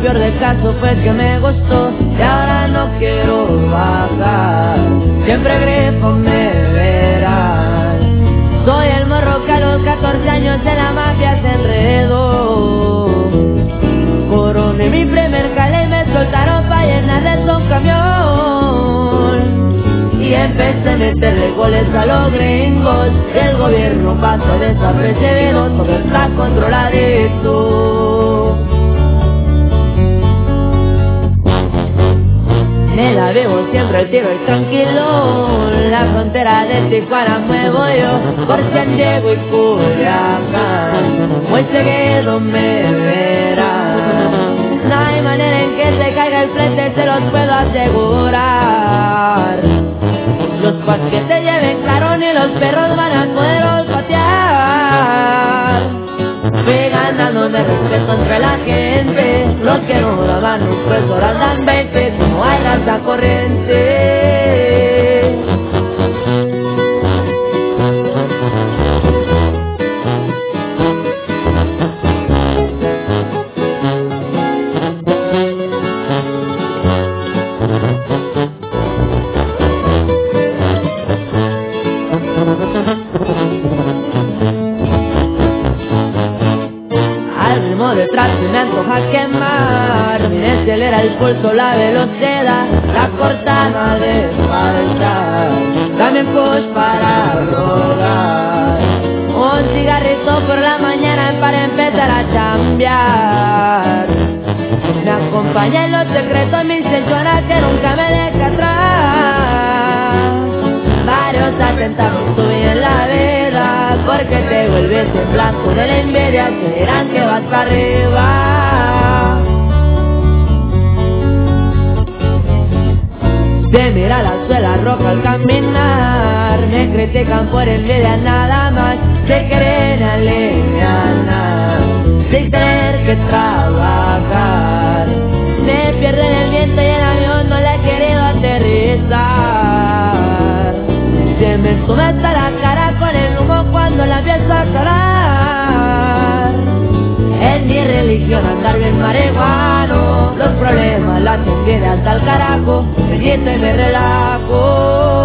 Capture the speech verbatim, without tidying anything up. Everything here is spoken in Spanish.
peor del caso fue que me gustó y ahora no quiero bajar. Siempre grifo me verán. Soy el morro que a los catorce años en la mafia se enredó. Coroné mi primer jale y me soltaron pa' llenarles un camión. Y empecé a meterle goles a los gringos y el gobierno pasó desapercibido, todo está controladito. Me la vivo siempre al tiro y tranquilo. La frontera de Tijuana muevo yo por San Diego y Culiacán. Muy seguido me verán. No hay manera en que se caiga el frente, se los puedo asegurar. Los pas que te lleven claro ni los perros van a poder olfatear. Fui ganándome respeto entre la gente. Los que no daban un peso ahora dan veinte. No hay raza corriente. Al ritmo detrás se me antoja quemar. Me acelera el pulso, la velocidad, la cortada de falta. Dame push para rodar. Un cigarrito por la mañana para empezar a chambear. Me acompaña en los secretos mi señora que nunca me deja atrás. Varios atentados tuve en la vida porque te vuelves en blanco de la envidia. Te dirán que vas para arriba. Se mira la suela roja al caminar. Me critican por envidia nada más. Se creen alivianar sin tener que trabajar. Me pierden el viento y el avión no le he querido aterrizar. Se me sube hasta la cara con el humo cuando la empiezo a calar. Es mi religión andar bien marihuano. Los problemas las envidias hasta el carajo. Me quito y me relajo.